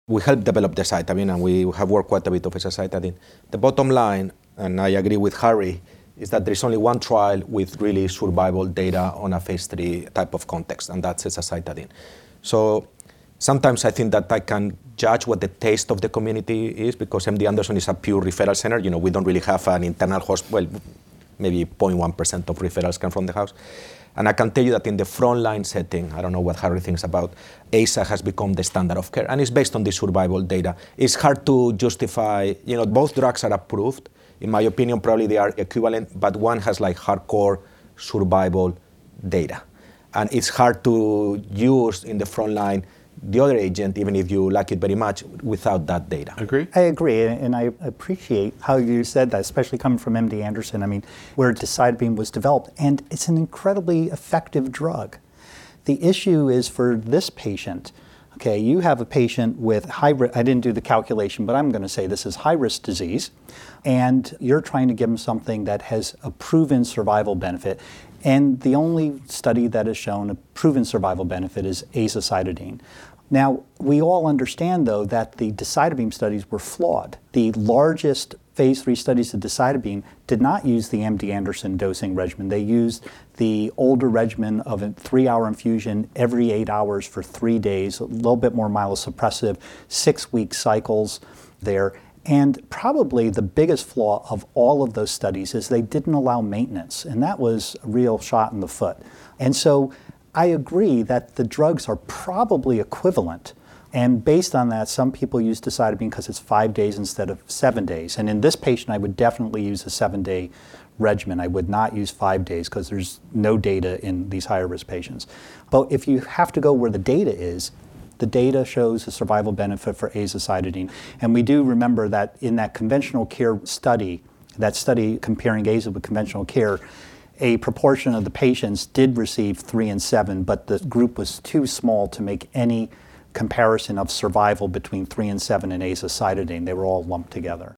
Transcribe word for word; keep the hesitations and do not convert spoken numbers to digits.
We helped develop the azacitidine, and we have worked quite a bit of azacitidine. The bottom line, and I agree with Harry, is that there's only one trial with really survival data on a phase three type of context, and that's azacitidine. So sometimes I think that I can judge what the taste of the community is, because M D Anderson is a pure referral center. You know, we don't really have an internal hospital. Well, maybe zero point one percent of referrals come from the house. And I can tell you that in the frontline setting, I don't know what Harry thinks about, AZA has become the standard of care, and it's based on the survival data. It's hard to justify, you know, both drugs are approved. In my opinion, probably they are equivalent, but one has like hardcore survival data. And it's hard to use in the frontline the other agent, even if you like it very much, without that data. Agree? I agree, and I appreciate how you said that, especially coming from M D Anderson. I mean, where decitabine was developed, and it's an incredibly effective drug. The issue is for this patient, okay, you have a patient with high risk, I didn't do the calculation, but I'm going to say this is high-risk disease, and you're trying to give them something that has a proven survival benefit, and the only study that has shown a proven survival benefit is azacitidine. Now, we all understand, though, that the decitabine studies were flawed. The largest phase three studies of decitabine did not use the M D Anderson dosing regimen. They used the older regimen of a three-hour infusion every eight hours for three days, a little bit more myelosuppressive, six-week cycles there. And probably the biggest flaw of all of those studies is they didn't allow maintenance, and that was a real shot in the foot. And so I agree that the drugs are probably equivalent, and based on that, some people use decitabine because it's five days instead of seven days. And in this patient, I would definitely use a seven-day regimen. I would not use five days because there's no data in these higher risk patients. But if you have to go where the data is, the data shows a survival benefit for azacitidine. And we do remember that in that conventional care study, that study comparing AZA with conventional care, a proportion of the patients did receive three and seven, but the group was too small to make any comparison of survival between three and seven and azacitidine. They were all lumped together.